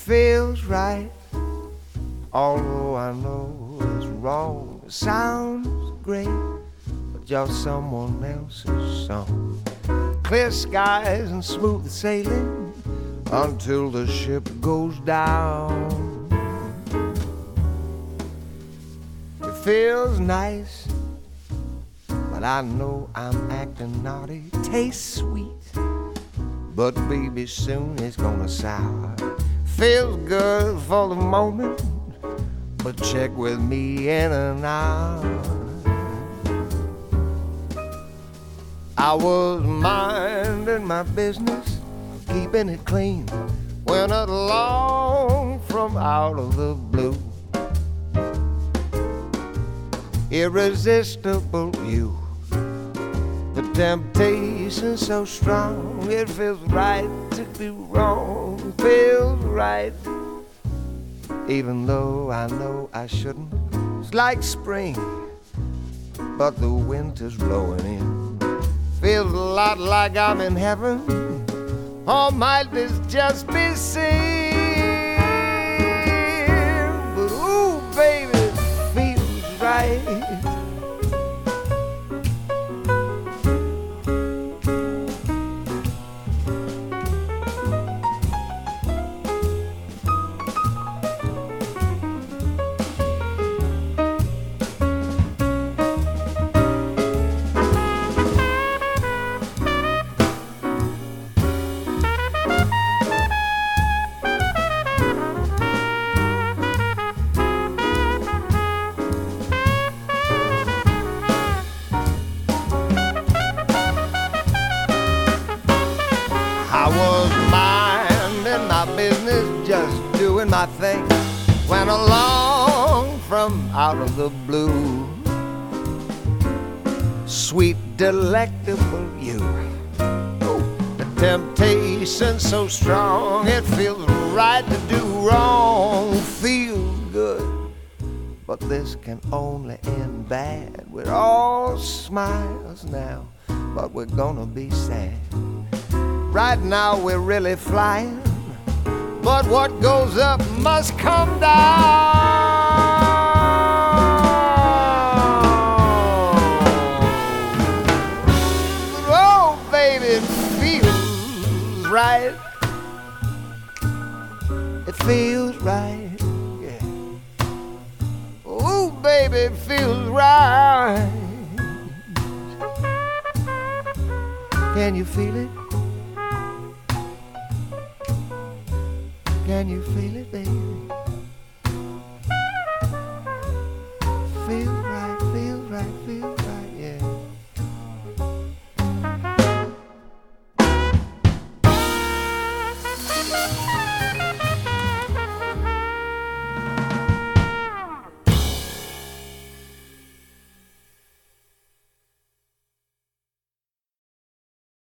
feels right, although I know it's wrong. It sounds great, but just someone else's song. Clear skies and smooth sailing until the ship goes down. It feels nice, but I know I'm acting naughty. Tastes sweet, but baby soon it's gonna sour. Feels good for the moment, but check with me in an hour. I was minding my business, keeping it clean, when along from out of the blue, irresistible you. The temptation so strong, it feels right to be wrong. Feels right, even though I know I shouldn't. It's like spring, but the winter's blowing in. Feels a lot like I'm in heaven, or might this just be sin? But ooh, baby, it feels right. Doing my thing, when along from out of the blue, sweet delectable you. The temptation so strong, it feels right to do wrong. Feels good, but this can only end bad. We're all smiles now, but we're gonna be sad. Right now we're really flying, but what goes up must come down. Oh, baby, it feels right. It feels right, yeah. Oh, baby, it feels right. Can you feel it? Can you feel it, baby?